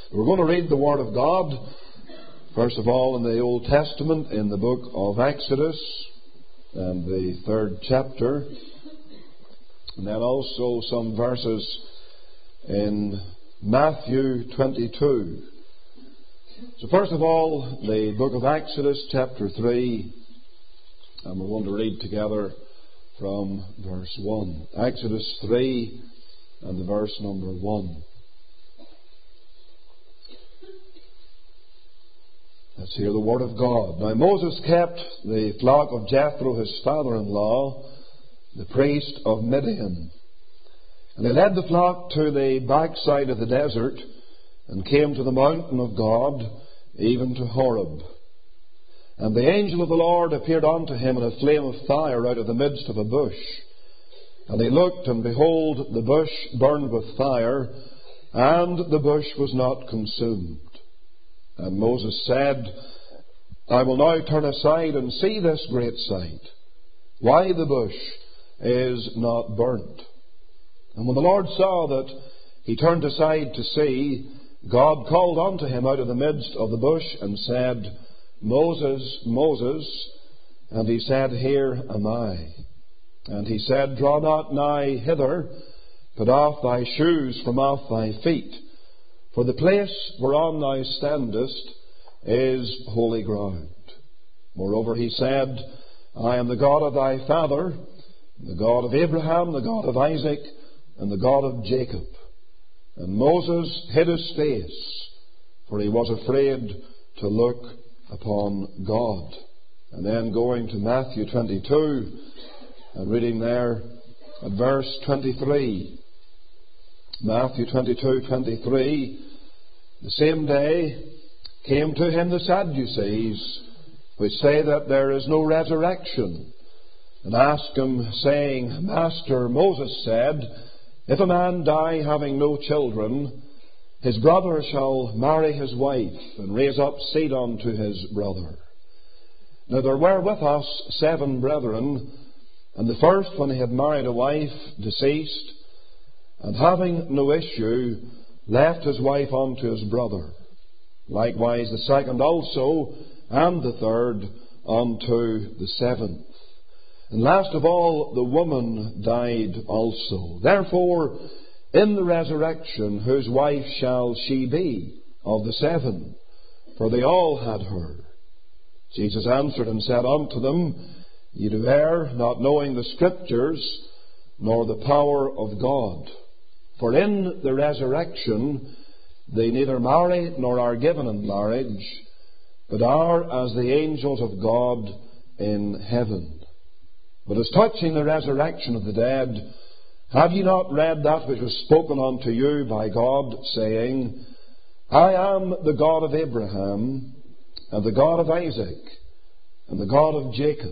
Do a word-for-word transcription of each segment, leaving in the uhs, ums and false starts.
We're going to read the Word of God, first of all in the Old Testament, in the book of Exodus, and the third chapter, and then also some verses in Matthew twenty-two. So first of all, the book of Exodus, chapter three, and we're going to read together from verse one. Exodus three, and the verse number one. Let's hear the word of God. Now Moses kept the flock of Jethro, his father-in-law, the priest of Midian. And he led the flock to the backside of the desert, and came to the mountain of God, even to Horeb. And the angel of the Lord appeared unto him in a flame of fire out of the midst of a bush. And he looked, and behold, the bush burned with fire, and the bush was not consumed. And Moses said, I will now turn aside and see this great sight, why the bush is not burnt. And when the Lord saw that he turned aside to see, God called unto him out of the midst of the bush, and said, Moses, Moses. And he said, Here am I. And he said, Draw not nigh hither, put off thy shoes from off thy feet. For the place whereon thou standest is holy ground. Moreover, he said, I am the God of thy father, the God of Abraham, the God of Isaac, and the God of Jacob. And Moses hid his face, for he was afraid to look upon God. And then going to Matthew twenty-two, and reading there at verse twenty-three. Matthew twenty-two, twenty-three. The same day came to him the Sadducees, which say that there is no resurrection, and asked him, saying, Master, Moses said, If a man die having no children, his brother shall marry his wife, and raise up seed unto his brother. Now there were with us seven brethren, and the first, when he had married a wife, deceased, and having no issue, left his wife unto his brother. Likewise the second also, and the third unto the seventh. And last of all, the woman died also. Therefore, in the resurrection, whose wife shall she be of the seven? For they all had her. Jesus answered and said unto them, Ye do err, not knowing the Scriptures, nor the power of God. For in the resurrection they neither marry nor are given in marriage, but are as the angels of God in heaven. But as touching the resurrection of the dead, have ye not read that which was spoken unto you by God, saying, I am the God of Abraham, and the God of Isaac, and the God of Jacob.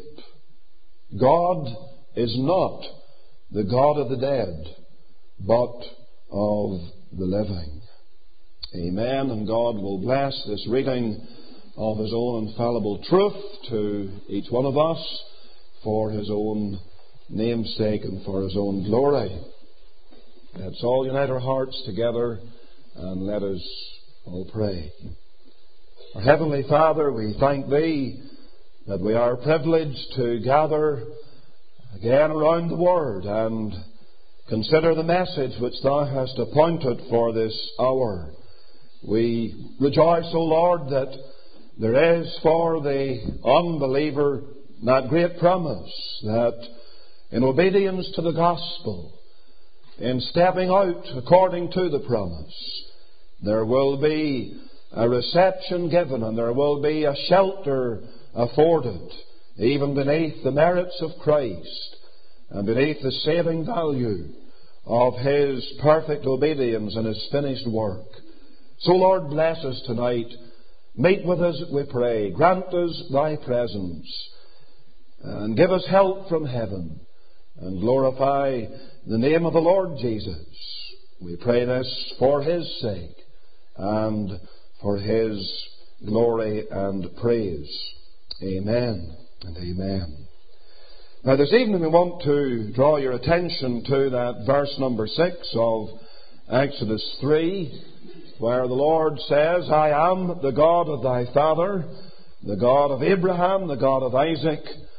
God is not the God of the dead, but of the living. Amen. And God will bless this reading of His own infallible truth to each one of us for His own namesake and for His own glory. Let's all unite our hearts together and let us all pray. Our Heavenly Father, we thank Thee that we are privileged to gather again around the Word and consider the message which Thou hast appointed for this hour. We rejoice, O Lord, that there is for the unbeliever that great promise that in obedience to the gospel, in stepping out according to the promise, there will be a reception given and there will be a shelter afforded, even beneath the merits of Christ and beneath the saving value of His perfect obedience and His finished work. So, Lord, bless us tonight. Meet with us, we pray. Grant us Thy presence and give us help from heaven and glorify the name of the Lord Jesus. We pray this for His sake and for His glory and praise. Amen and amen. Now this evening we want to draw your attention to that verse number six of Exodus three. where the Lord says, I am the God of thy father, the God of Abraham, the God of Isaac,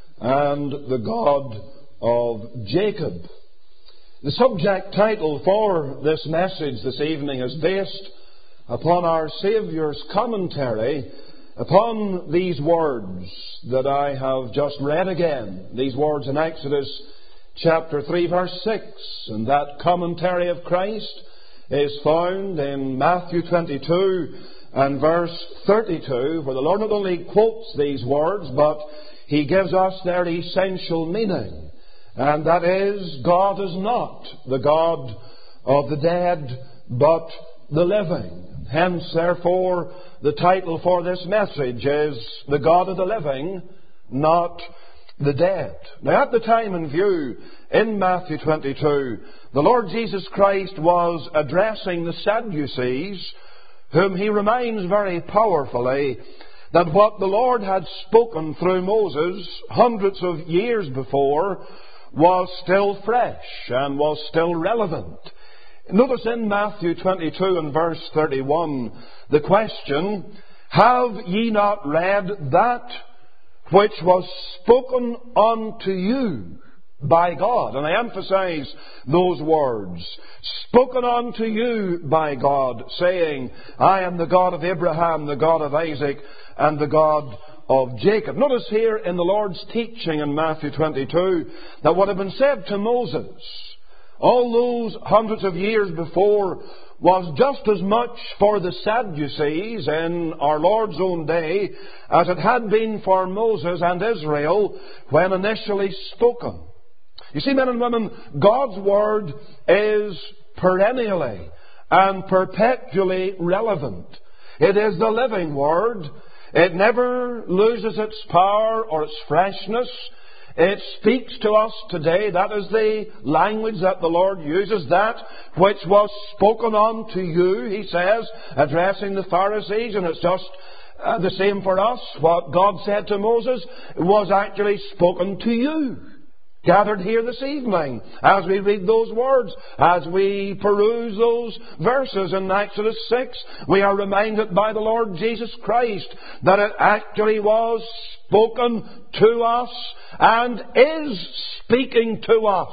and the God of Jacob. The subject title for this message this evening is based upon our Saviour's commentary upon these words that I have just read again. These words in Exodus chapter three verse six. And that commentary of Christ is found in Matthew twenty-two and verse thirty-two, where the Lord not only quotes these words, but He gives us their essential meaning. And that is, God is not the God of the dead, but the living. Hence, therefore, the title for this message is The God of the Living, Not the Dead. Now, at the time in view, in Matthew twenty-two, the Lord Jesus Christ was addressing the Sadducees, whom He reminds very powerfully that what the Lord had spoken through Moses hundreds of years before was still fresh and was still relevant. Notice in Matthew twenty-two and verse thirty-one the question, have ye not read that which was spoken unto you by God? And I emphasize those words, spoken unto you by God, saying, I am the God of Abraham, the God of Isaac, and the God of Jacob. Notice here in the Lord's teaching in Matthew twenty-two that what had been said to Moses all those hundreds of years before was just as much for the Sadducees in our Lord's own day as it had been for Moses and Israel when initially spoken. You see, men and women, God's Word is perennially and perpetually relevant. It is the living Word. It never loses its power or its freshness. It speaks to us today. That is the language that the Lord uses. That which was spoken unto you, He says, addressing the Pharisees, and it's just uh, the same for us. What God said to Moses was actually spoken to you, gathered here this evening, as we read those words, as we peruse those verses in Exodus six, we are reminded by the Lord Jesus Christ that it actually was spoken to us and is speaking to us.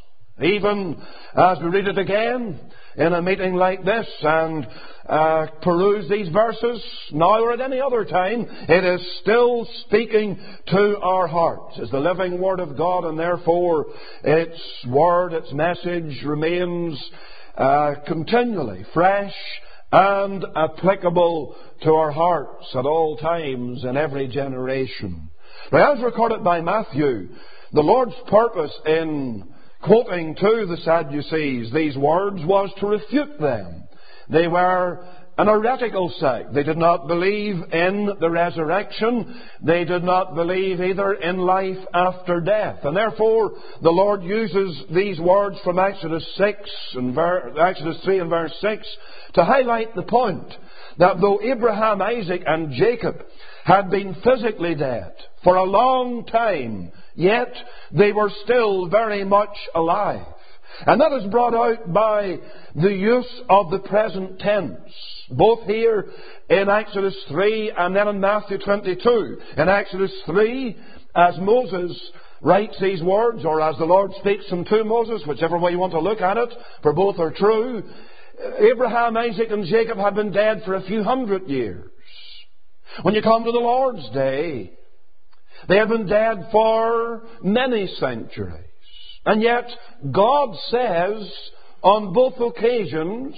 Even as we read it again in a meeting like this and uh, peruse these verses now or at any other time, it is still speaking to our hearts. It's the living Word of God, and therefore its word, its message remains uh, continually fresh and applicable to our hearts at all times in every generation. Now, as recorded by Matthew, the Lord's purpose in quoting to the Sadducees these words was to refute them. They were an heretical sect. They did not believe in the resurrection. They did not believe either in life after death. And therefore, the Lord uses these words from Exodus six and ver- Exodus three and verse six to highlight the point that though Abraham, Isaac, and Jacob had been physically dead for a long time, yet they were still very much alive. And that is brought out by the use of the present tense, both here in Exodus three and then in Matthew twenty-two. In Exodus three, as Moses writes these words, or as the Lord speaks them to Moses, whichever way you want to look at it, for both are true, Abraham, Isaac, and Jacob had been dead for a few hundred years. When you come to the Lord's day, they had been dead for many centuries. And yet, God says on both occasions,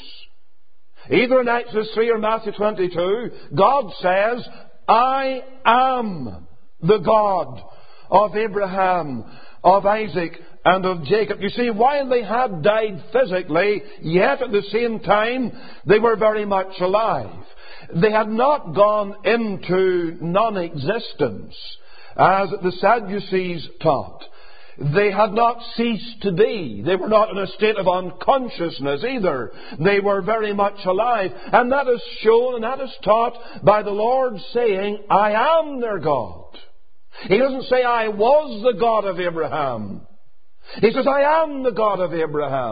either in Exodus three or Matthew twenty-two, God says, I am the God of Abraham, of Isaac, and of Jacob. You see, while they had died physically, yet at the same time, they were very much alive. They had not gone into non-existence, as the Sadducees taught. They had not ceased to be. They were not in a state of unconsciousness either. They were very much alive. And that is shown and that is taught by the Lord saying, I am their God. He doesn't say, I was the God of Abraham. He says, I am the God of Abraham.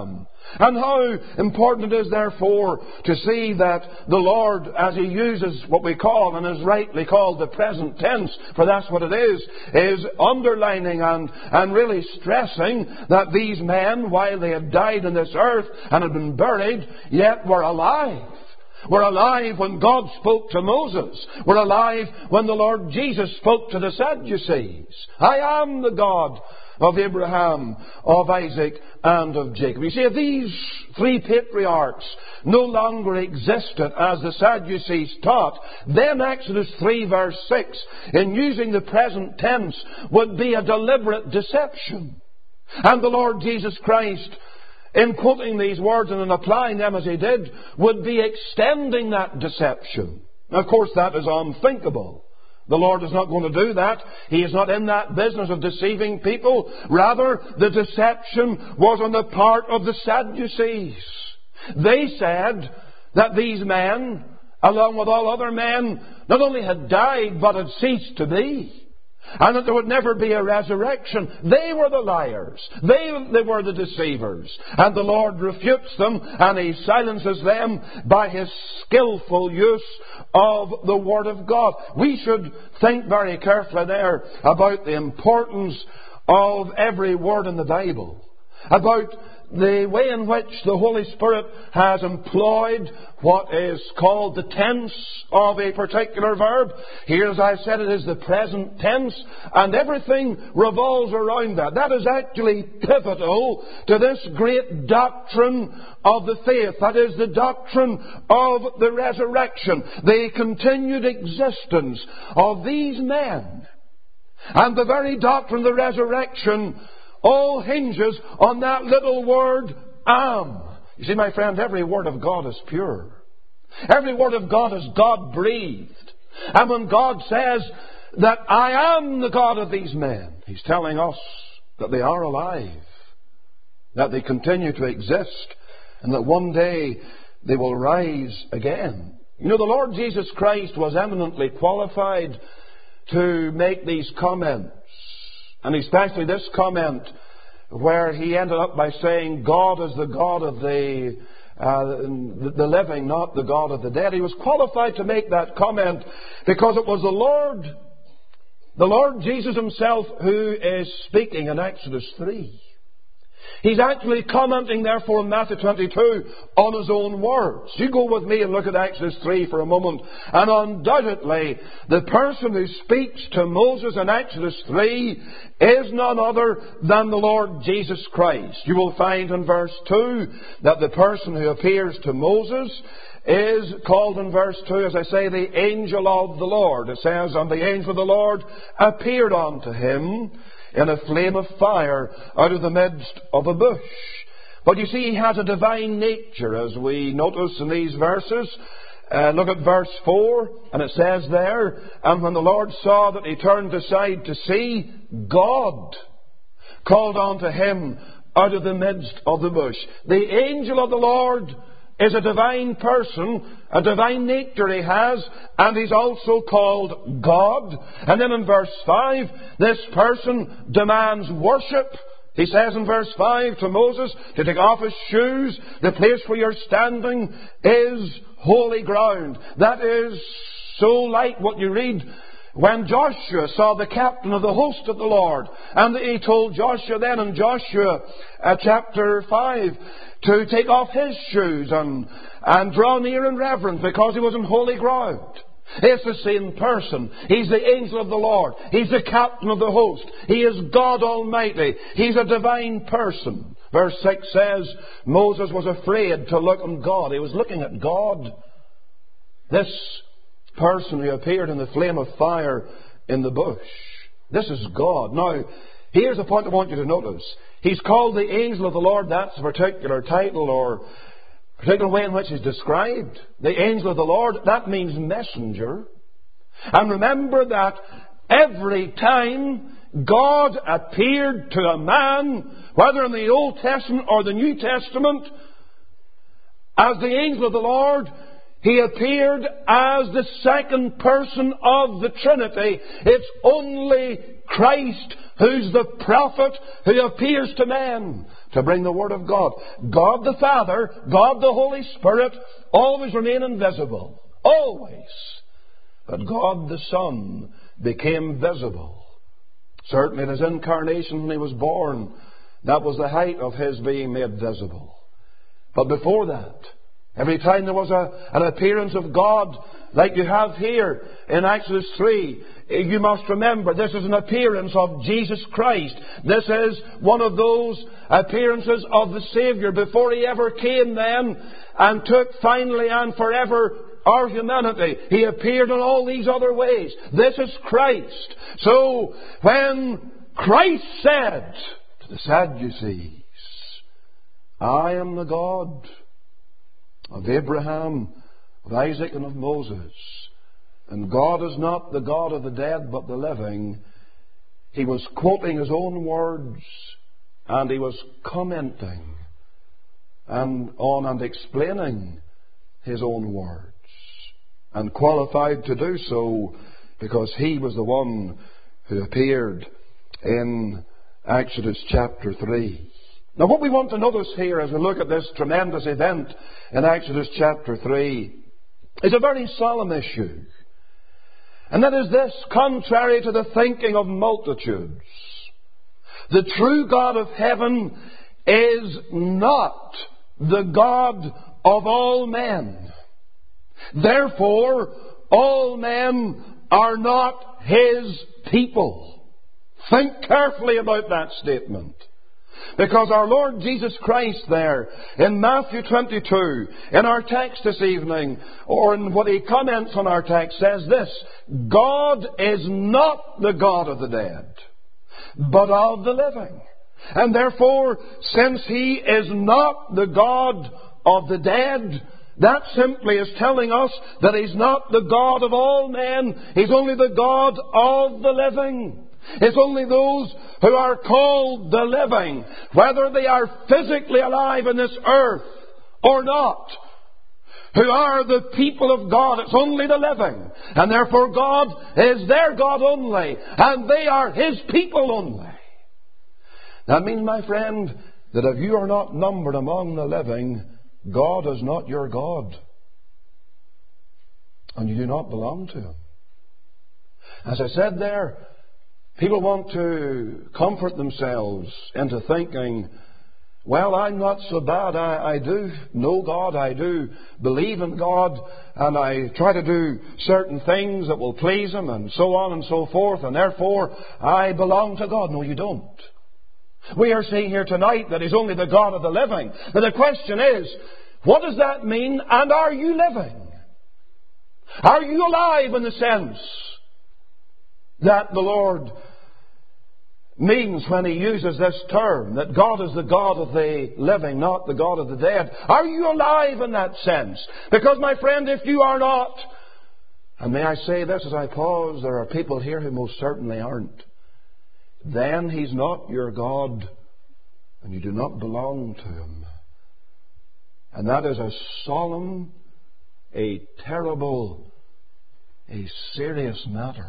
And how important it is, therefore, to see that the Lord, as He uses what we call, and is rightly called, the present tense, for that's what it is, is underlining and, and really stressing that these men, while they had died on this earth and had been buried, yet were alive. We're alive when God spoke to Moses. We're alive when the Lord Jesus spoke to the Sadducees. I am the God of Abraham, of Isaac, and of Jacob. You see, if these three patriarchs no longer existed as the Sadducees taught, then Exodus three verse six, in using the present tense, would be a deliberate deception. And the Lord Jesus Christ, in quoting these words and in applying them as He did, would be extending that deception. Now, of course, that is unthinkable. The Lord is not going to do that. He is not in that business of deceiving people. Rather, the deception was on the part of the Sadducees. They said that these men, along with all other men, not only had died, but had ceased to be. And that there would never be a resurrection. They were the liars. They, they were the deceivers. And the Lord refutes them, and He silences them by His skillful use of the Word of God. We should think very carefully there about the importance of every word in the Bible. About the way in which the Holy Spirit has employed what is called the tense of a particular verb. Here, as I said, it is the present tense, and everything revolves around that. That is actually pivotal to this great doctrine of the faith. That is the doctrine of the resurrection, the continued existence of these men. And the very doctrine of the resurrection all hinges on that little word, am. You see, my friend, every word of God is pure. Every word of God is God-breathed. And when God says that I am the God of these men, He's telling us that they are alive, that they continue to exist, and that one day they will rise again. You know, the Lord Jesus Christ was eminently qualified to make these comments. And especially this comment where He ended up by saying, God is the God of the, uh, the living, not the God of the dead. He was qualified to make that comment because it was the Lord, the Lord Jesus Himself who is speaking in Exodus three. He's actually commenting, therefore, in Matthew twenty-two on His own words. You go with me and look at Exodus three for a moment. And undoubtedly, the person who speaks to Moses in Exodus three is none other than the Lord Jesus Christ. You will find in verse two that the person who appears to Moses is called in verse two, as I say, the angel of the Lord. It says, and the angel of the Lord appeared unto him in a flame of fire out of the midst of a bush. But you see, He has a divine nature, as we notice in these verses. Uh, look at verse four, and it says there, and when the Lord saw that he turned aside to see, God called unto him out of the midst of the bush. The angel of the Lord is a divine person, a divine nature He has, and He's also called God. And then in verse five, this person demands worship. He says in verse five to Moses to take off his shoes. The place where you're standing is holy ground. That is so like what you read when Joshua saw the captain of the host of the Lord. And He told Joshua then in Joshua uh, chapter five to take off his shoes and, and draw near in reverence because he was on holy ground. It's the same person. He's the angel of the Lord. He's the captain of the host. He is God Almighty. He's a divine person. Verse six says, Moses was afraid to look on God. He was looking at God. This person who appeared in the flame of fire in the bush. This is God. Now, here's the point I want you to notice. He's called the angel of the Lord. That's a particular title or particular way in which he's described. The angel of the Lord, that means messenger. And remember that every time God appeared to a man, whether in the Old Testament or the New Testament, as the angel of the Lord, He appeared as the second person of the Trinity. It's only Christ who's the prophet who appears to men to bring the Word of God. God the Father, God the Holy Spirit, always remain invisible. Always. But God the Son became visible. Certainly in His incarnation when He was born, that was the height of His being made visible. But before that, every time there was a, an appearance of God, like you have here in Exodus three, you must remember this is an appearance of Jesus Christ. This is one of those appearances of the Saviour before He ever came then and took finally and forever our humanity. He appeared in all these other ways. This is Christ. So when Christ said to the Sadducees, I am the God of Abraham, of Isaac, and of Moses, and God is not the God of the dead but the living, He was quoting His own words, and He was commenting and on and explaining His own words, and qualified to do so because He was the one who appeared in Exodus chapter three. Now what we want to notice here as we look at this tremendous event in Exodus chapter three is a very solemn issue. And that is this: contrary to the thinking of multitudes, the true God of heaven is not the God of all men. Therefore, all men are not His people. Think carefully about that statement. Because our Lord Jesus Christ there in Matthew twenty-two, in our text this evening, or in what He comments on our text, says this: God is not the God of the dead, but of the living. And therefore, since He is not the God of the dead, that simply is telling us that He's not the God of all men. He's only the God of the living. It's only those who are called the living, whether they are physically alive in this earth or not, who are the people of God. It's only the living. And therefore God is their God only, and they are His people only. That means, my friend, that if you are not numbered among the living, God is not your God. And you do not belong to Him. As I said there, people want to comfort themselves into thinking, well, I'm not so bad. I, I do know God. I do believe in God. And I try to do certain things that will please Him, and so on and so forth. And therefore, I belong to God. No, you don't. We are seeing here tonight that He's only the God of the living. Now the question is, what does that mean? And are you living? Are you alive in the sense that the Lord means when He uses this term, that God is the God of the living, not the God of the dead? Are you alive in that sense? Because, my friend, if you are not, and may I say this as I pause, there are people here who most certainly aren't, then He's not your God, and you do not belong to Him. And that is a solemn, a terrible, a serious matter.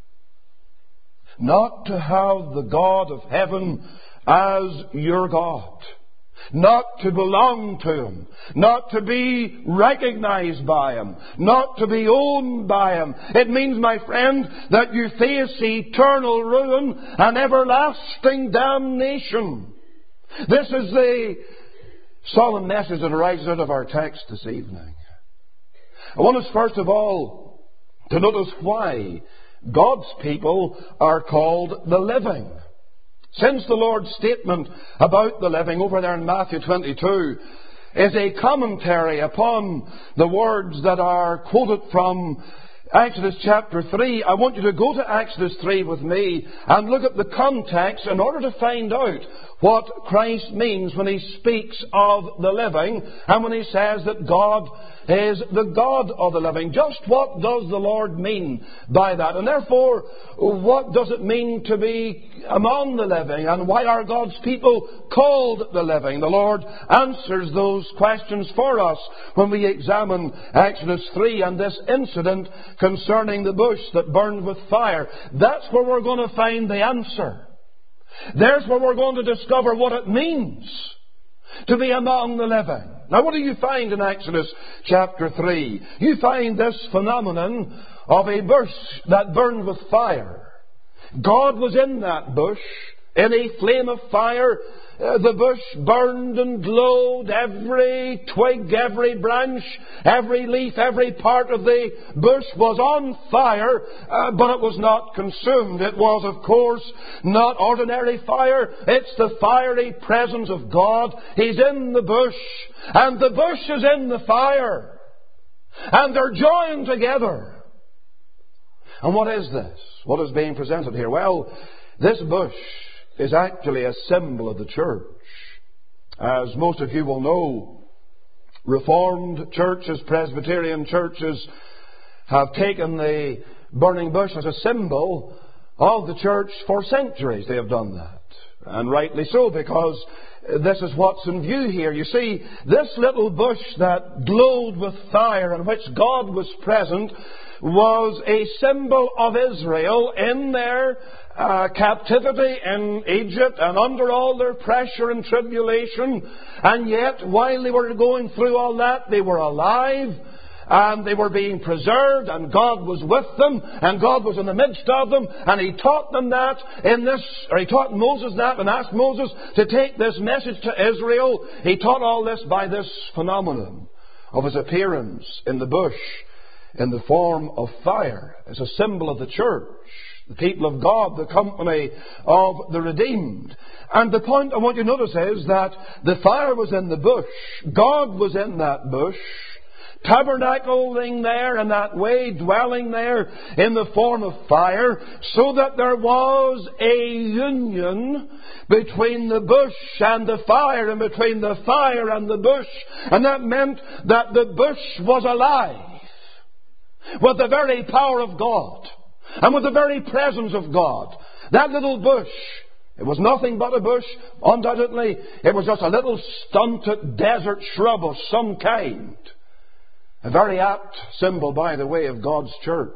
Not to have the God of heaven as your God. Not to belong to Him. Not to be recognized by Him. Not to be owned by Him. It means, my friend, that you face eternal ruin and everlasting damnation. This is the solemn message that arises out of our text this evening. I want us first of all to notice why God's people are called the living. Since the Lord's statement about the living over there in Matthew twenty-two is a commentary upon the words that are quoted from Exodus chapter three, I want you to go to Exodus three with me and look at the context in order to find out what Christ means when He speaks of the living and when He says that God is the God of the living. Just what does the Lord mean by that? And therefore, what does it mean to be among the living? And why are God's people called the living? The Lord answers those questions for us when we examine Exodus three and this incident concerning the bush that burned with fire. That's where we're going to find the answer. There's where we're going to discover what it means to be among the living. Now what do you find in Exodus chapter three? You find this phenomenon of a bush that burned with fire. God was in that bush, in a flame of fire. Uh, the bush burned and glowed. Every twig, every branch, every leaf, every part of the bush was on fire, uh, but it was not consumed. It was, of course, not ordinary fire. It's the fiery presence of God. He's in the bush, and the bush is in the fire, and they're joined together. And what is this? What is being presented here? Well, this bush is actually a symbol of the church. As most of you will know, Reformed churches, Presbyterian churches have taken the burning bush as a symbol of the church for centuries. They have done that. And rightly so, because this is what's in view here. You see, this little bush that glowed with fire in which God was present was a symbol of Israel in their uh, captivity in Egypt and under all their pressure and tribulation. And yet, while they were going through all that, they were alive and they were being preserved, and God was with them, and God was in the midst of them, and He taught them that in this, or He taught Moses that and asked Moses to take this message to Israel. He taught all this by this phenomenon of His appearance in the bush in the form of fire as a symbol of the church, the people of God, the company of the redeemed. And the point I want you to notice is that the fire was in the bush. God was in that bush, tabernacling there in that way, dwelling there in the form of fire, so that there was a union between the bush and the fire, and between the fire and the bush. And that meant that the bush was alive with the very power of God and with the very presence of God. That little bush, it was nothing but a bush, undoubtedly. It was just a little stunted desert shrub of some kind. A very apt symbol, by the way, of God's church.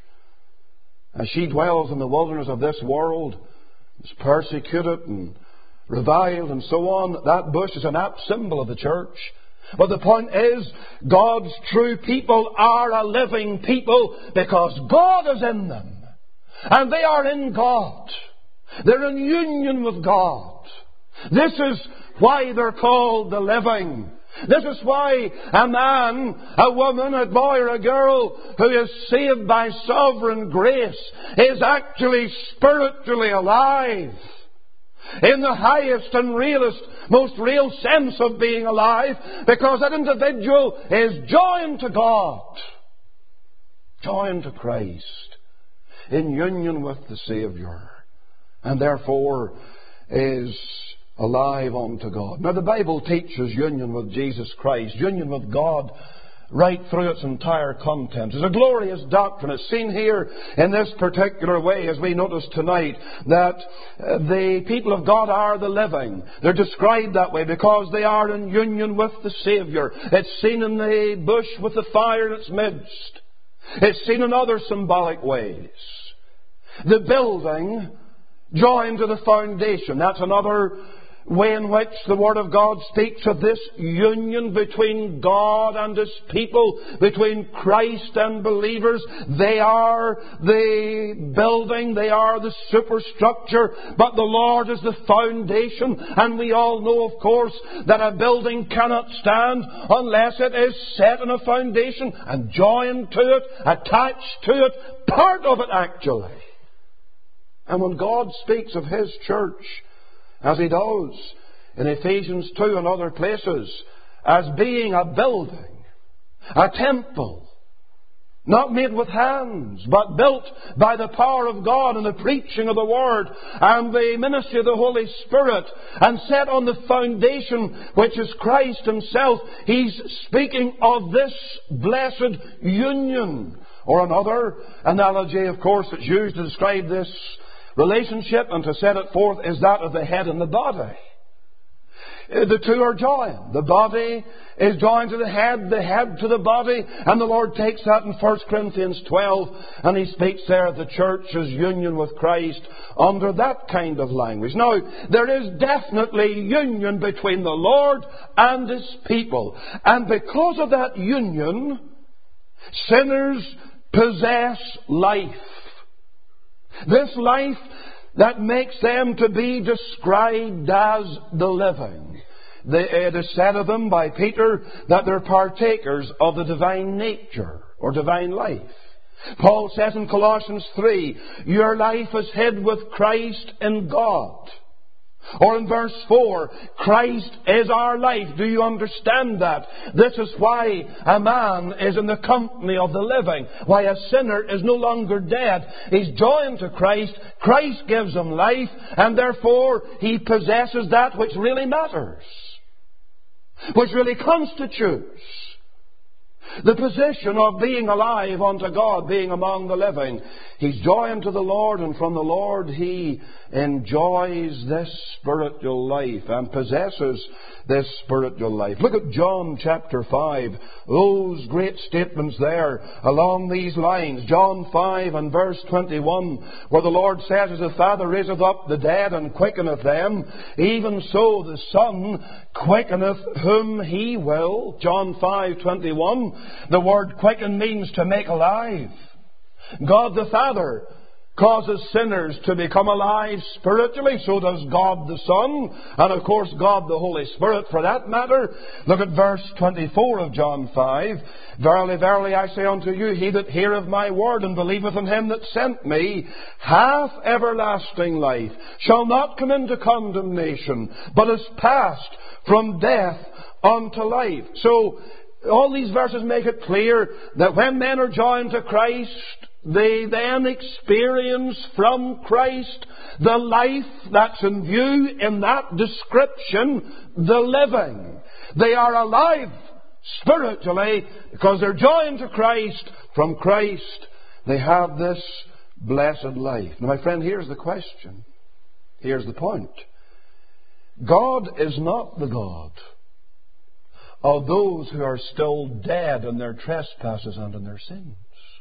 As she dwells in the wilderness of this world, is persecuted and reviled and so on, that bush is an apt symbol of the church. But the point is, God's true people are a living people because God is in them. And they are in God. They're in union with God. This is why they're called the living. This is why a man, a woman, a boy or a girl who is saved by sovereign grace is actually spiritually alive. In the highest and realest, most real sense of being alive, because that individual is joined to God, joined to Christ, in union with the Saviour, and therefore is alive unto God. Now the Bible teaches union with Jesus Christ, union with God, right through its entire content. It's a glorious doctrine. It's seen here in this particular way, as we notice tonight, that uh, the people of God are the living. They're described that way because they are in union with the Saviour. It's seen in the bush with the fire in its midst. It's seen in other symbolic ways. The building joined to the foundation. That's another way in which the Word of God speaks of this union between God and His people, between Christ and believers. They are the building, they are the superstructure, but the Lord is the foundation. And we all know, of course, that a building cannot stand unless it is set on a foundation and joined to it, attached to it, part of it actually. And when God speaks of His church, as He does in Ephesians two and other places, as being a building, a temple, not made with hands, but built by the power of God and the preaching of the Word and the ministry of the Holy Spirit, and set on the foundation which is Christ Himself, He's speaking of this blessed union. Or another analogy, of course, that's used to describe this relationship and to set it forth is that of the head and the body. The two are joined. The body is joined to the head, the head to the body, and the Lord takes that in First Corinthians twelve, and He speaks there of the church's union with Christ under that kind of language. Now, there is definitely union between the Lord and His people, and because of that union, sinners possess life. This life that makes them to be described as the living. It is said of them by Peter that they're partakers of the divine nature or divine life. Paul says in Colossians three, your life is hid with Christ in God. Or in verse four, Christ is our life. Do you understand that? This is why a man is in the company of the living. Why a sinner is no longer dead. He's joined to Christ. Christ gives him life, and therefore he possesses that which really matters, which really constitutes the position of being alive unto God, being among the living. He's joined to the Lord, and from the Lord he enjoys this spiritual life and possesses this spiritual life. Look at John chapter five. Those great statements there along these lines. John five and verse twenty-one, where the Lord says, as the Father raiseth up the dead and quickeneth them, even so the Son quickeneth whom he will. John five twenty-one. The word quicken means to make alive. God the Father causes sinners to become alive spiritually. So does God the Son, and of course God the Holy Spirit for that matter. Look at verse twenty-four of John five. Verily, verily, I say unto you, he that heareth my word and believeth in him that sent me hath everlasting life, shall not come into condemnation, but is passed from death unto life. So all these verses make it clear that when men are joined to Christ, they then experience from Christ the life that's in view in that description, the living. They are alive spiritually because they're joined to Christ. From Christ they have this blessed life. Now, my friend, here's the question. Here's the point. God is not the God of those who are still dead in their trespasses and in their sins.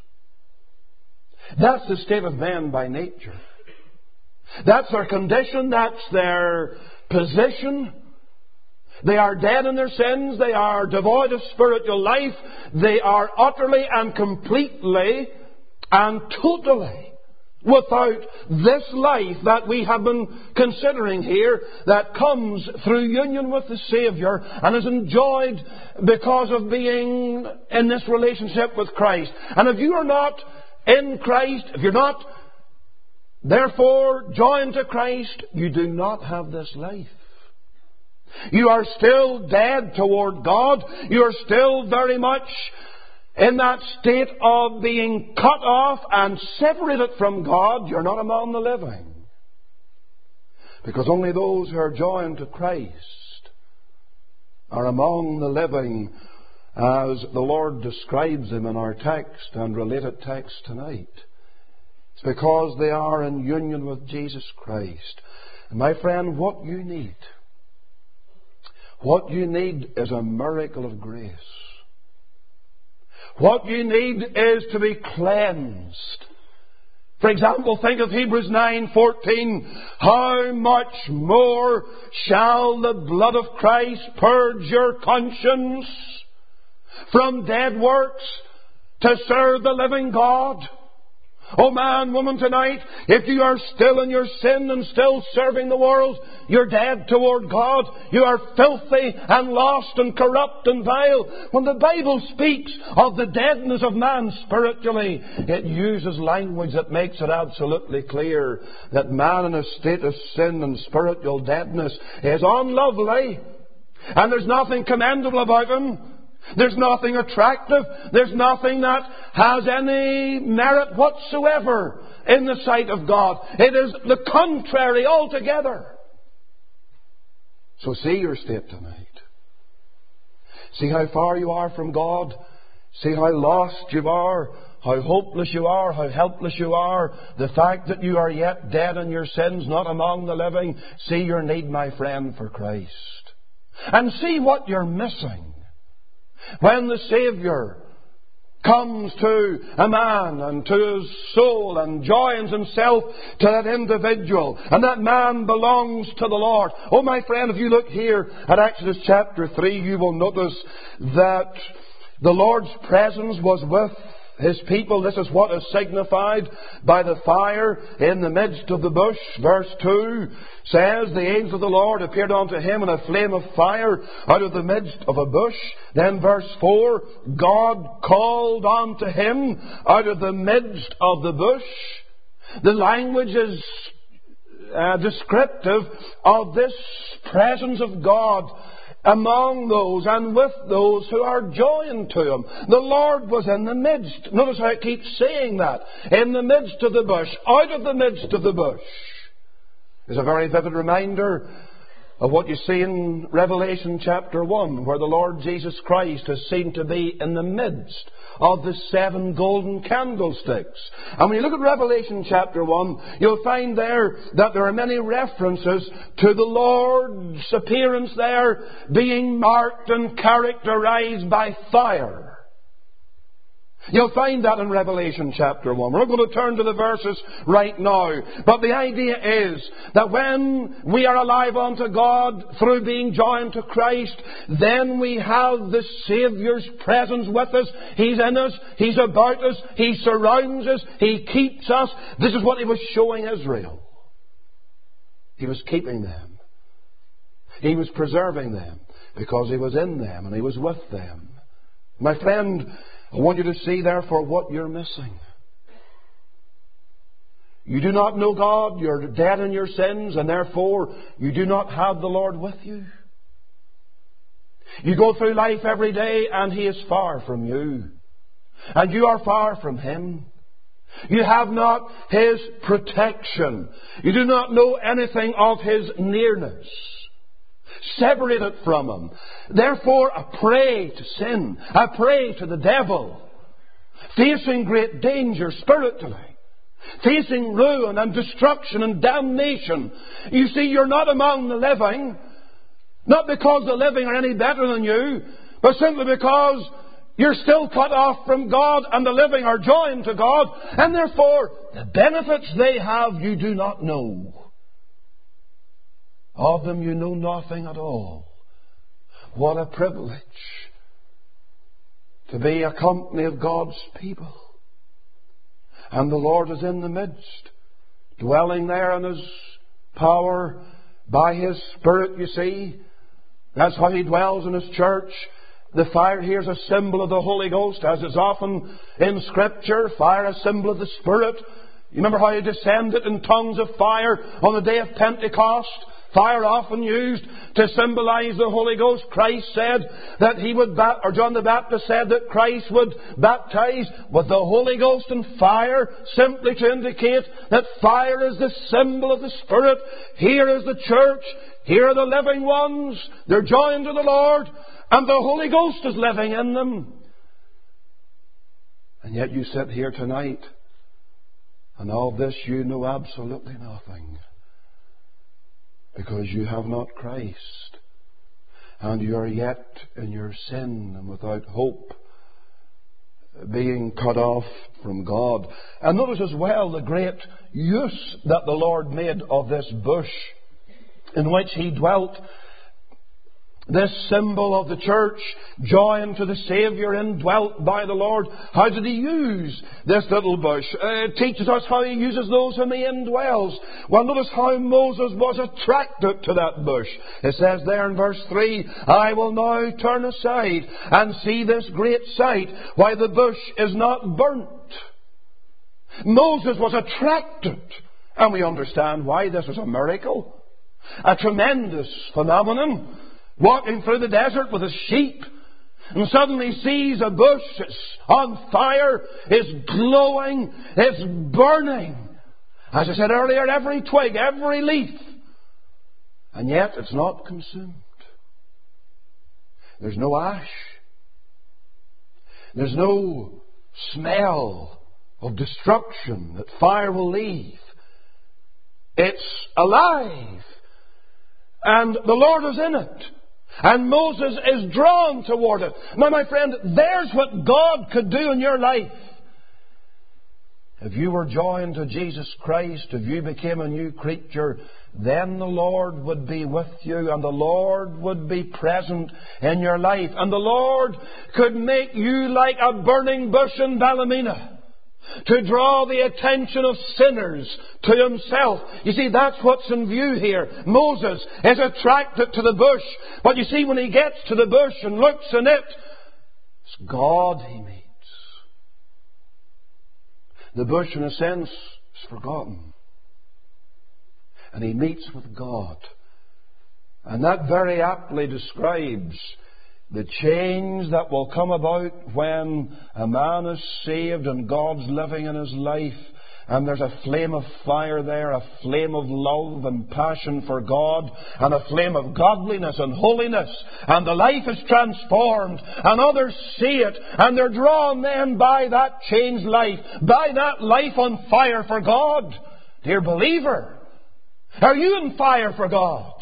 That's the state of man by nature. That's their condition. That's their position. They are dead in their sins. They are devoid of spiritual life. They are utterly and completely and totally without this life that we have been considering here, that comes through union with the Saviour and is enjoyed because of being in this relationship with Christ. And if you are not in Christ, if you're not therefore joined to Christ, you do not have this life. You are still dead toward God. You are still very much in that state of being cut off and separated from God. You're not among the living. Because only those who are joined to Christ are among the living, as the Lord describes them in our text and related text tonight. It's because they are in union with Jesus Christ. And my friend, what you need, what you need is a miracle of grace. What you need is to be cleansed. For example, think of Hebrews nine fourteen. How much more shall the blood of Christ purge your conscience from dead works to serve the living God? Oh man, woman, tonight, if you are still in your sin and still serving the world, you're dead toward God. You are filthy and lost and corrupt and vile. When the Bible speaks of the deadness of man spiritually, it uses language that makes it absolutely clear that man in a state of sin and spiritual deadness is unlovely. And there's nothing commendable about him. There's nothing attractive. There's nothing that has any merit whatsoever in the sight of God. It is the contrary altogether. So see your state tonight. See how far you are from God. See how lost you are. How hopeless you are. How helpless you are. The fact that you are yet dead in your sins, not among the living. See your need, my friend, for Christ. and see what you're missing. When the Saviour comes to a man and to his soul and joins himself to that individual, and that man belongs to the Lord. Oh, my friend, if you look here at Exodus chapter three, you will notice that the Lord's presence was with His people. This is what is signified by the fire in the midst of the bush. Verse two says, the angel of the Lord appeared unto him in a flame of fire out of the midst of a bush. Then verse four, God called unto him out of the midst of the bush. The language is uh, descriptive of this presence of God among those and with those who are joined to Him. The Lord was in the midst. Notice how it keeps saying that. In the midst of the bush, out of the midst of the bush. It's a very vivid reminder of what you see in Revelation chapter one, where the Lord Jesus Christ is seen to be in the midst of the seven golden candlesticks. And when you look at Revelation chapter one, you'll find there that there are many references to the Lord's appearance there being marked and characterized by fire. You'll find that in Revelation chapter one. We're not going to turn to the verses right now. But the idea is that when we are alive unto God through being joined to Christ, then we have the Saviour's presence with us. He's in us. He's about us. He surrounds us. He keeps us. This is what He was showing Israel. He was keeping them. He was preserving them because He was in them and He was with them. My friend, I want you to see, therefore, what you're missing. You do not know God, you're dead in your sins, and therefore you do not have the Lord with you. You go through life every day and He is far from you. And you are far from Him. You have not His protection. You do not know anything of His nearness. Separated from Him. Therefore, a prey to sin, a prey to the devil, facing great danger spiritually, facing ruin and destruction and damnation. You see, you're not among the living, not because the living are any better than you, but simply because you're still cut off from God and the living are joined to God, and therefore the benefits they have you do not know. Of them you know nothing at all. What a privilege to be a company of God's people. And the Lord is in the midst, dwelling there in His power by His Spirit, you see. That's how He dwells in His church. The fire here is a symbol of the Holy Ghost, as is often in Scripture. Fire a symbol of the Spirit. You remember how He descended in tongues of fire on the day of Pentecost? Fire often used to symbolize the Holy Ghost. Christ said that He would, or John the Baptist said that Christ would baptize with the Holy Ghost and fire, simply to indicate that fire is the symbol of the Spirit. Here is the church. Here are the living ones. They're joined to the Lord, and the Holy Ghost is living in them. And yet you sit here tonight, and all this you know absolutely nothing. Because you have not Christ, and you are yet in your sin and without hope, being cut off from God. And notice as well the great use that the Lord made of this bush in which He dwelt. This symbol of the church, joined to the Saviour, indwelt by the Lord. How did He use this little bush? Uh, it teaches us how He uses those whom He indwells. Well, notice how Moses was attracted to that bush. It says there in verse three, I will now turn aside and see this great sight, why the bush is not burnt. Moses was attracted. And we understand why. This was a miracle. A tremendous phenomenon. Walking through the desert with his sheep, and suddenly sees a bush that's on fire, is glowing, it's burning. As I said earlier, every twig, every leaf, and yet it's not consumed. There's no ash. There's no smell of destruction that fire will leave. It's alive, and the Lord is in it. And Moses is drawn toward it. Now, my friend, there's what God could do in your life. If you were joined to Jesus Christ, if you became a new creature, then the Lord would be with you and the Lord would be present in your life. And the Lord could make you like a burning bush in Ballymena, to draw the attention of sinners to Himself. You see, that's what's in view here. Moses is attracted to the bush. But you see, when he gets to the bush and looks in it, it's God he meets. The bush, in a sense, is forgotten. And he meets with God. And that very aptly describes the change that will come about when a man is saved and God's living in his life. And there's a flame of fire there, a flame of love and passion for God, and a flame of godliness and holiness. And the life is transformed, and others see it, and they're drawn then by that changed life, by that life on fire for God. Dear believer, are you on fire for God?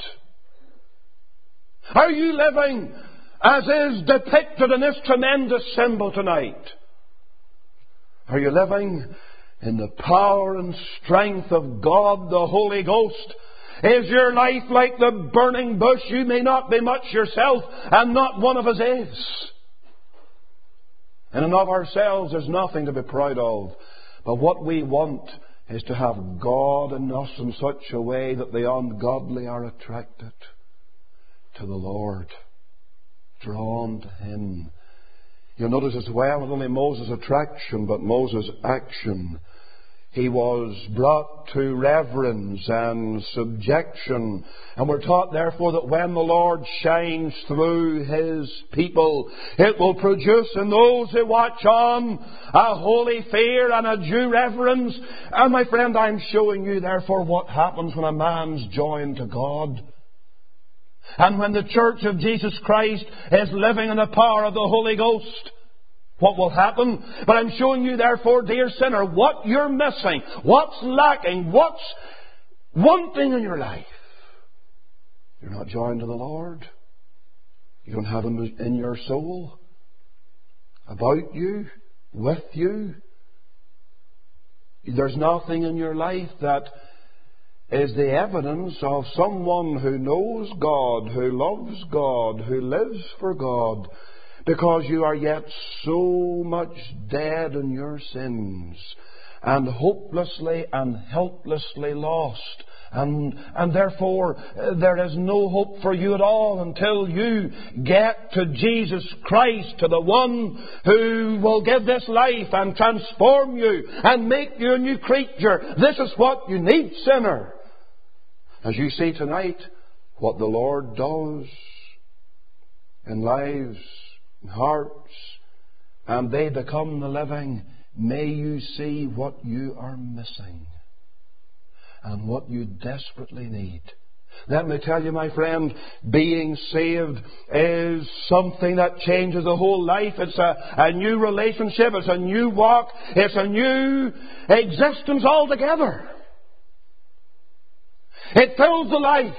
Are you living as is depicted in this tremendous symbol tonight? Are you living in the power and strength of God the Holy Ghost? Is your life like the burning bush? You may not be much yourself, and not one of us is. In and of ourselves there's nothing to be proud of. But what we want is to have God in us in such a way that the ungodly are attracted to the Lord, drawn to Him. You'll notice as well, not only Moses' attraction, but Moses' action. He was brought to reverence and subjection. And we're taught, therefore, that when the Lord shines through His people, it will produce in those who watch on a holy fear and a due reverence. And my friend, I'm showing you, therefore, what happens when a man's joined to God. And when the Church of Jesus Christ is living in the power of the Holy Ghost, what will happen? But I'm showing you, therefore, dear sinner, what you're missing, what's lacking, what's wanting in your life. You're not joined to the Lord. You don't have Him in your soul, about you, with you. There's nothing in your life that is the evidence of someone who knows God, who loves God, who lives for God, because you are yet so much dead in your sins and hopelessly and helplessly lost. And, and therefore uh, there is no hope for you at all until you get to Jesus Christ, to the one who will give this life and transform you and make you a new creature. This is what you need, sinner. As you see tonight what the Lord does in lives, in hearts, and they become the living, may you see what you are missing and what you desperately need. Let me tell you, my friend, being saved is something that changes the whole life. It's a, a new relationship, it's a new walk, it's a new existence altogether. It fills the life.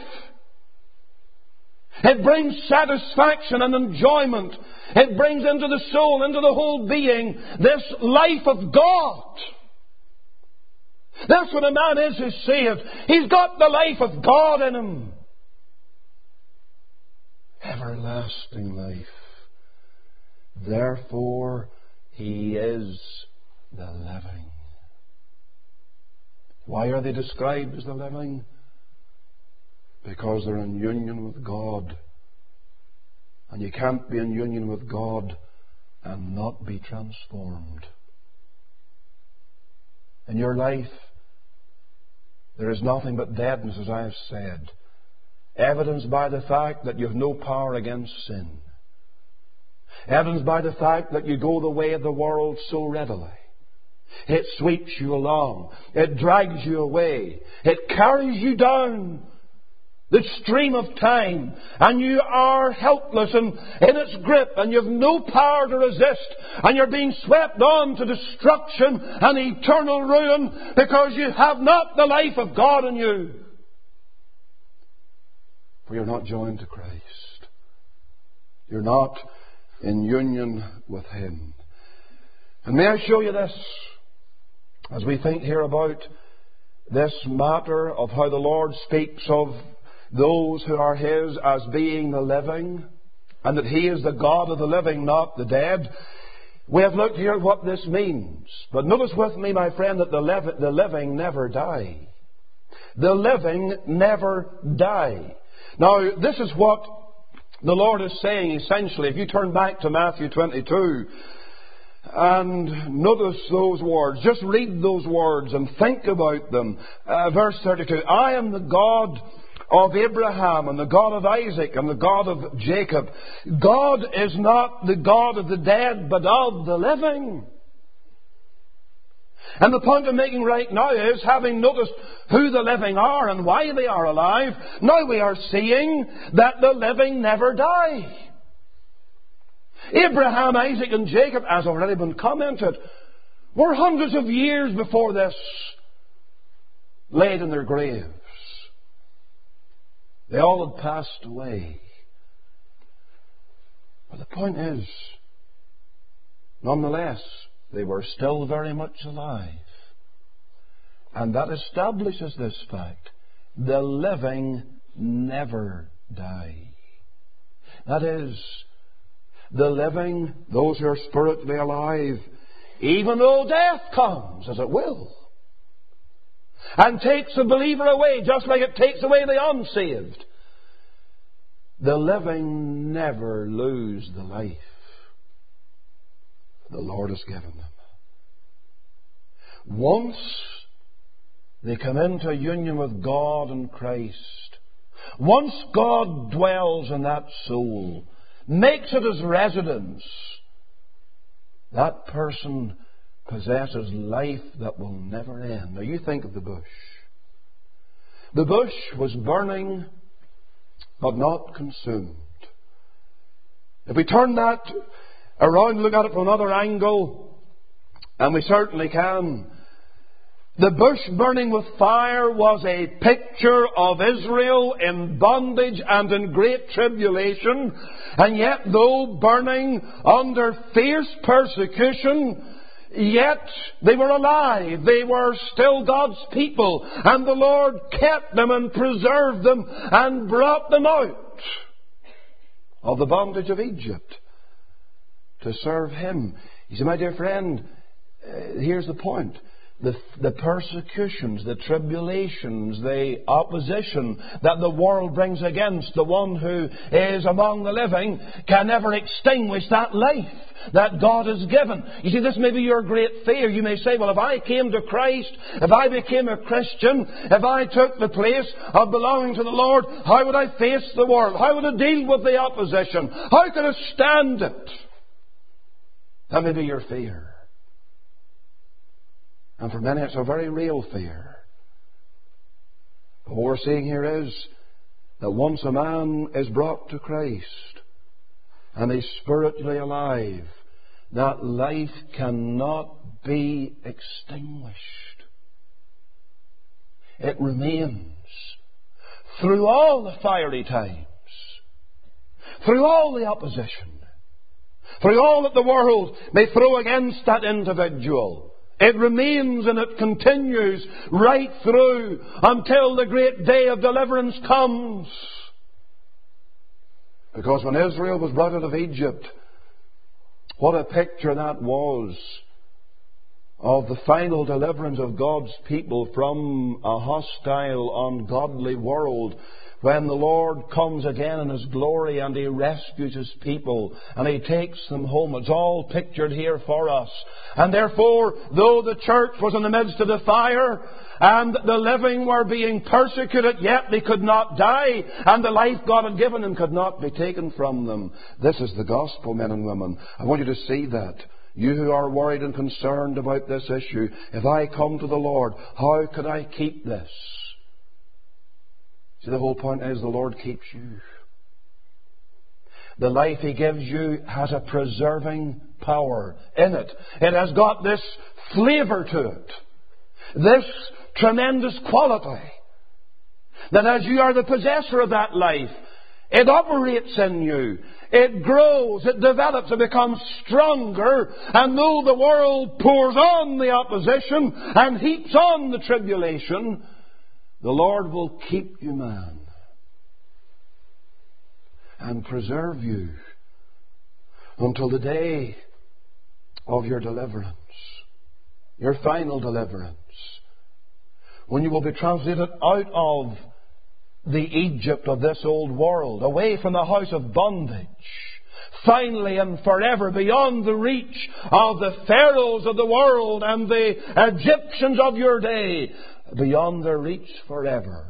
It brings satisfaction and enjoyment. It brings into the soul, into the whole being, this life of God. That's what a man is who's saved. He's got the life of God in him. Everlasting life. Therefore, he is the living. Why are they described as the living? Because they're in union with God. And you can't be in union with God and not be transformed. In your life, there is nothing but deadness, as I have said, evidenced by the fact that you have no power against sin, evidenced by the fact that you go the way of the world so readily. It sweeps you along, it drags you away, it carries you down the stream of time, and you are helpless and in its grip, and you have no power to resist, and you're being swept on to destruction and eternal ruin because you have not the life of God in you. For you're not joined to Christ. You're not in union with Him. And may I show you this, as we think here about this matter of how the Lord speaks of those who are His as being the living, and that He is the God of the living, not the dead. We have looked here at what this means. But notice with me, my friend, that the, liv- the living never die. The living never die. Now, this is what the Lord is saying essentially. If you turn back to Matthew twenty-two and notice those words, just read those words and think about them. Uh, verse thirty-two, I am the God of Abraham and the God of Isaac and the God of Jacob. God is not the God of the dead, but of the living. And the point I'm making right now is, having noticed who the living are and why they are alive, now we are seeing that the living never die. Abraham, Isaac and Jacob, as already been commented, were hundreds of years before this laid in their graves. They all had passed away. But the point is, nonetheless, they were still very much alive. And that establishes this fact. The living never die. That is, the living, those who are spiritually alive, even though death comes, as it will, and takes the believer away, just like it takes away the unsaved, the living never lose the life the Lord has given them. Once they come into union with God and Christ, once God dwells in that soul, makes it his residence, that person possesses life that will never end. Now you think of the bush. The bush was burning but not consumed. If we turn that around and look at it from another angle, and we certainly can, the bush burning with fire was a picture of Israel in bondage and in great tribulation, and yet though burning under fierce persecution, yet they were alive. They were still God's people. And the Lord kept them and preserved them and brought them out of the bondage of Egypt to serve Him. You see, my dear friend, uh, here's the point. The, the persecutions, the tribulations, the opposition that the world brings against the one who is among the living can never extinguish that life that God has given. You see, this may be your great fear. You may say, well, if I came to Christ, if I became a Christian, if I took the place of belonging to the Lord, how would I face the world? How would I deal with the opposition? How could I stand it? That may be your fear. And for many it's a very real fear. But what we're seeing here is that once a man is brought to Christ and is spiritually alive, that life cannot be extinguished. It remains through all the fiery times, through all the opposition, through all that the world may throw against that individual. It remains and it continues right through until the great day of deliverance comes. Because when Israel was brought out of Egypt, what a picture that was of the final deliverance of God's people from a hostile, ungodly world. When the Lord comes again in His glory and He rescues His people and He takes them home. It's all pictured here for us. And therefore, though the church was in the midst of the fire and the living were being persecuted, yet they could not die, and the life God had given them could not be taken from them. This is the gospel, men and women. I want you to see that. You who are worried and concerned about this issue, if I come to the Lord, how could I keep this? See, the whole point is the Lord keeps you. The life He gives you has a preserving power in it. It has got this flavour to it. This tremendous quality. That as you are the possessor of that life, It operates in you. It grows, it develops, it becomes stronger. And though the world pours on the opposition and heaps on the tribulation, the Lord will keep you, man, and preserve you until the day of your deliverance, your final deliverance, when you will be translated out of the Egypt of this old world, away from the house of bondage, finally and forever beyond the reach of the pharaohs of the world and the Egyptians of your day, beyond their reach forever.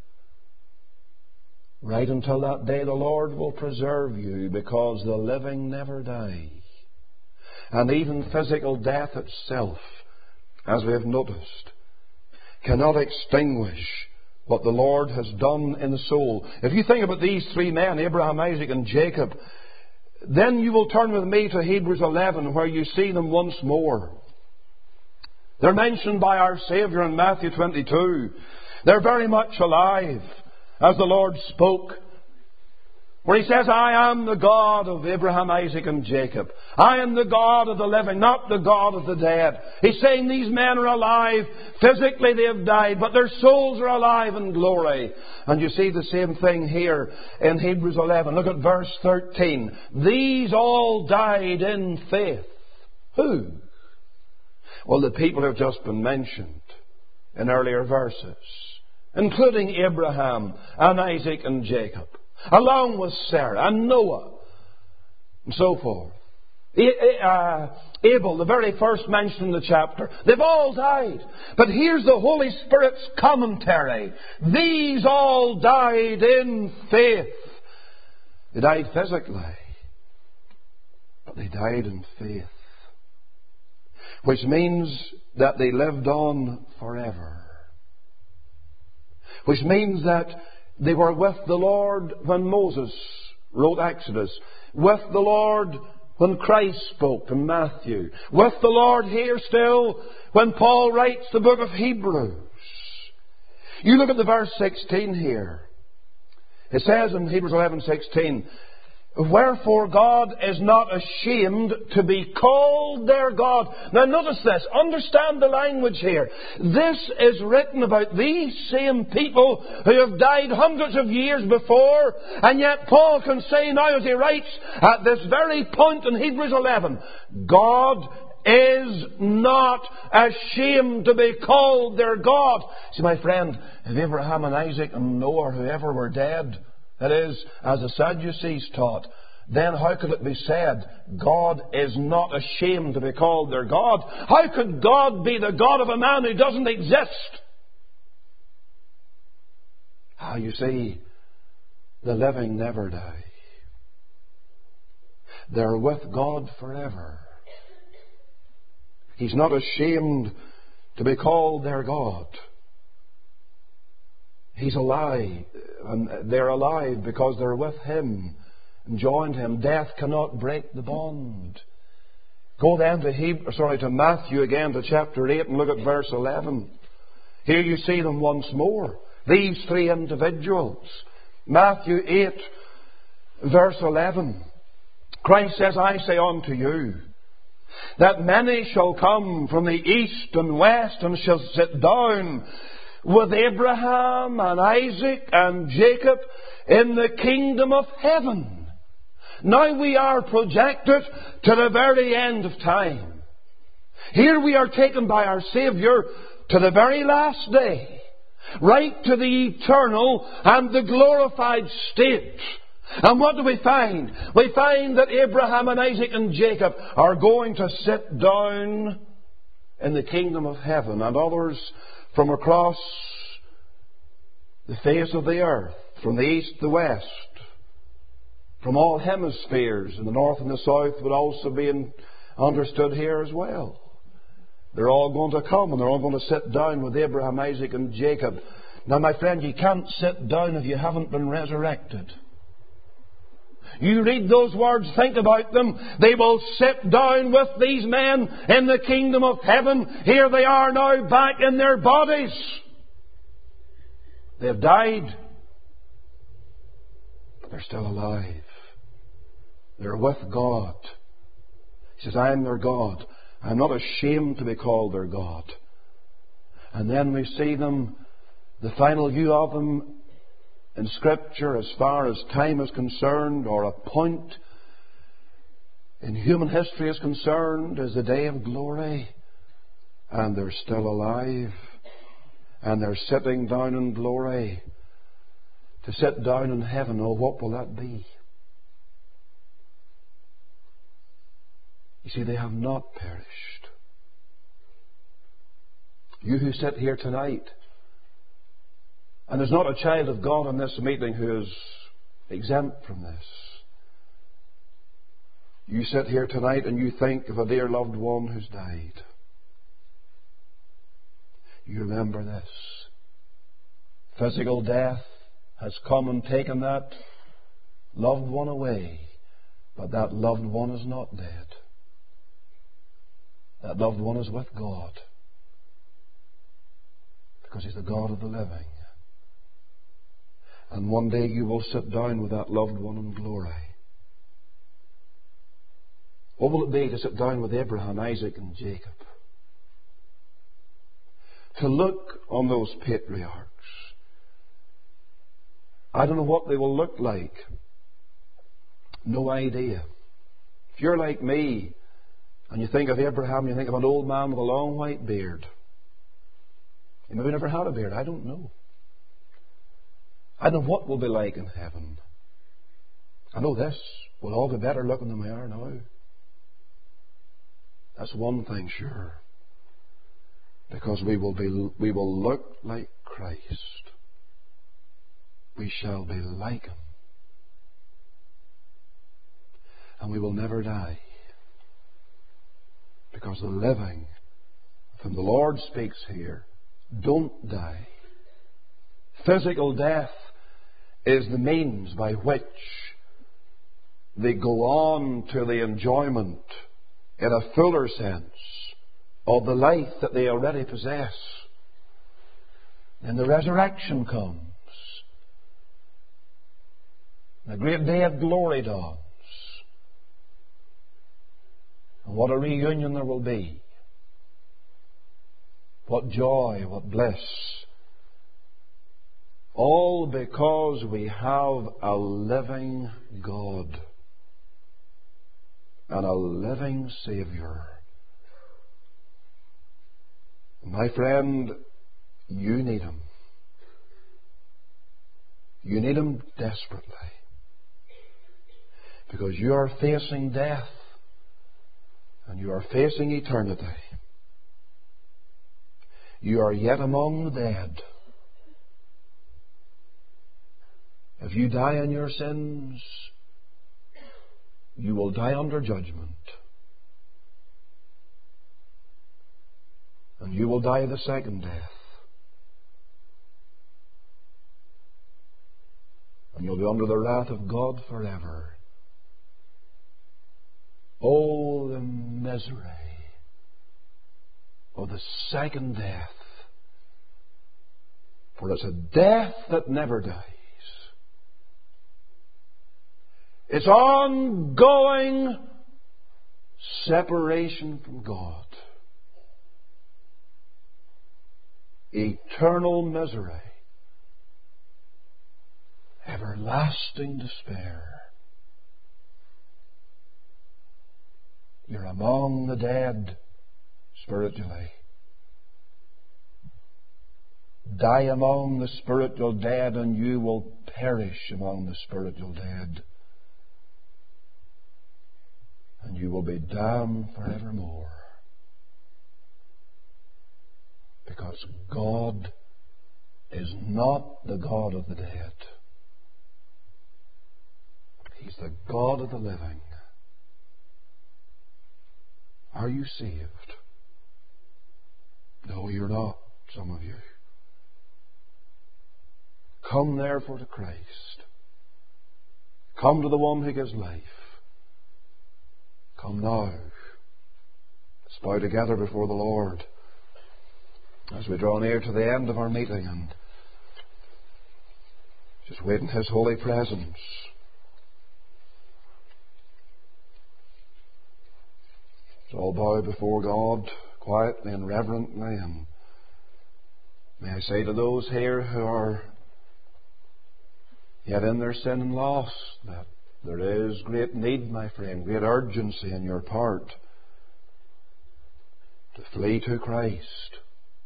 Right until that day, the Lord will preserve you, because the living never die. And even physical death itself, as we have noticed, cannot extinguish what the Lord has done in the soul. If you think about these three men, Abraham, Isaac and Jacob, then you will turn with me to Hebrews eleven, where you see them once more. They're mentioned by our Saviour in Matthew twenty-two. They're very much alive, as the Lord spoke, where He says, I am the God of Abraham, Isaac and Jacob. I am the God of the living, not the God of the dead. He's saying these men are alive. Physically they have died, but their souls are alive in glory. And you see the same thing here in Hebrews eleven. Look at verse thirteen. These all died in faith. Who? Well, the people have just been mentioned in earlier verses, including Abraham and Isaac and Jacob, along with Sarah and Noah, and so forth. Uh, Abel, the very first mention in the chapter. They've all died. But here's the Holy Spirit's commentary. These all died in faith. They died physically, but they died in faith, which means that they lived on forever. Which means that they were with the Lord when Moses wrote Exodus, with the Lord when Christ spoke in Matthew, with the Lord here still when Paul writes the book of Hebrews. You look at the verse sixteen here. It says in Hebrews eleven sixteen, wherefore God is not ashamed to be called their God. Now notice this. Understand the language here. This is written about these same people who have died hundreds of years before, and yet Paul can say now, as he writes at this very point in Hebrews eleven, God is not ashamed to be called their God. See, my friend, if Abraham and Isaac and Noah or whoever were dead, that is, as the Sadducees taught, then how could it be said, God is not ashamed to be called their God? How could God be the God of a man who doesn't exist? Ah, you see, the living never die. They're with God forever. He's not ashamed to be called their God. He's alive, and they're alive because they're with Him and joined Him. Death cannot break the bond. Go then to Hebrew, sorry, to Matthew again, to chapter eight, and look at verse eleven. Here you see them once more. These three individuals. Matthew eight, verse eleven. Christ says, I say unto you, that many shall come from the east and west and shall sit down with Abraham and Isaac and Jacob in the kingdom of heaven. Now we are projected to the very end of time. Here we are taken by our Saviour to the very last day, right to the eternal and the glorified state. And what do we find? We find that Abraham and Isaac and Jacob are going to sit down in the kingdom of heaven, and others from across the face of the earth, from the east, the west, from all hemispheres, in the north and the south, would also be in, understood here as well. They're all going to come, and they're all going to sit down with Abraham, Isaac and Jacob. Now, my friend, you can't sit down if you haven't been resurrected. You read those words, think about them. They will sit down with these men in the kingdom of heaven. Here they are now back in their bodies. They have died. They're still alive. They're with God. He says, I am their God. I'm not ashamed to be called their God. And then we see them, the final view of them in Scripture as far as time is concerned, or a point in human history is concerned, is the day of glory. And they're still alive. And they're sitting down in glory. To sit down in heaven, oh, what will that be? You see, they have not perished. You who sit here tonight, and there's not a child of God in this meeting who is exempt from this. You sit here tonight and you think of a dear loved one who's died. You remember this. Physical death has come and taken that loved one away, but that loved one is not dead. That loved one is with God, because He's the God of the living. And one day you will sit down with that loved one in glory. What will it be to sit down with Abraham, Isaac and Jacob? To look on those patriarchs. I don't know what they will look like. No idea. If you're like me, and you think of Abraham, you think of an old man with a long white beard. He maybe never had a beard. I don't know. I don't know what we'll be like in heaven. I know this. We'll all be better looking than we are now. That's one thing sure. Because we will be, we will look like Christ. We shall be like Him. And we will never die. Because the living, from the Lord speaks here, don't die. Physical death is the means by which they go on to the enjoyment, in a fuller sense, of the life that they already possess. Then the resurrection comes. The great day of glory dawns. And what a reunion there will be. What joy, what bliss. All because we have a living God and a living Saviour. My friend, you need Him. You need Him desperately. Because you are facing death and you are facing eternity. You are yet among the dead. If you die in your sins, you will die under judgment. And you will die the second death. And you'll be under the wrath of God forever. Oh, the misery of the second death. For it's a death that never dies. It's ongoing separation from God. Eternal misery. Everlasting despair. You're among the dead spiritually. Die among the spiritual dead and you will perish among the spiritual dead. And you will be damned forevermore. Because God is not the God of the dead. He's the God of the living. Are you saved? No, you're not, some of you. Come therefore to Christ. Come to the one who gives life. Come now. Let's bow together before the Lord as we draw near to the end of our meeting and just wait in His holy presence. So I'll bow before God quietly and reverently, and may I say to those here who are yet in their sin and loss that there is great need, my friend, great urgency in your part to flee to Christ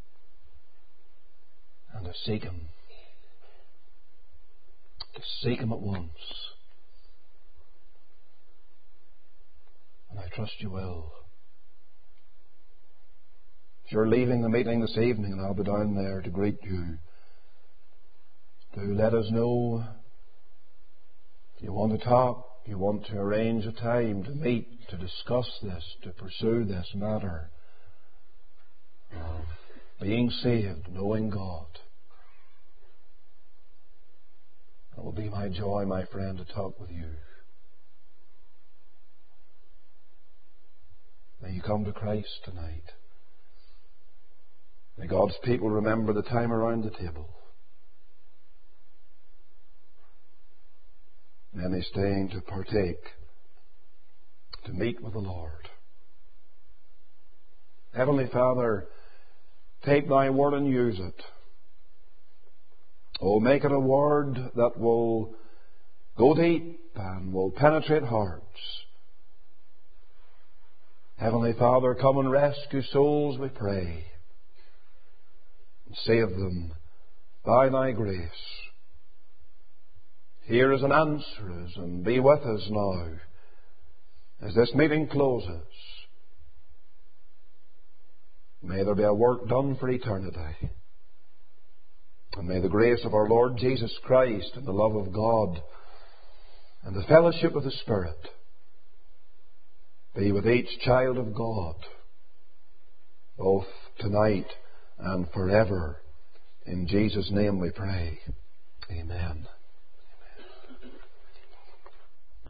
and to seek Him. To seek Him at once. And I trust you will. If you're leaving the meeting this evening, and I'll be down there to greet you, do let us know. If you want to talk, you want to arrange a time to meet, to discuss this, to pursue this matter of being saved, knowing God. It will be my joy, my friend, to talk with you. May you come to Christ tonight. May God's people remember the time around the table. Many staying to partake, to meet with the Lord. Heavenly Father, take Thy word and use it. Oh, make it a word that will go deep and will penetrate hearts. Heavenly Father, come and rescue souls, we pray. And save them by Thy grace. Hear us and answer us and be with us now as this meeting closes. May there be a work done for eternity. And may the grace of our Lord Jesus Christ and the love of God and the fellowship of the Spirit be with each child of God, both tonight and forever. In Jesus' name we pray. Amen.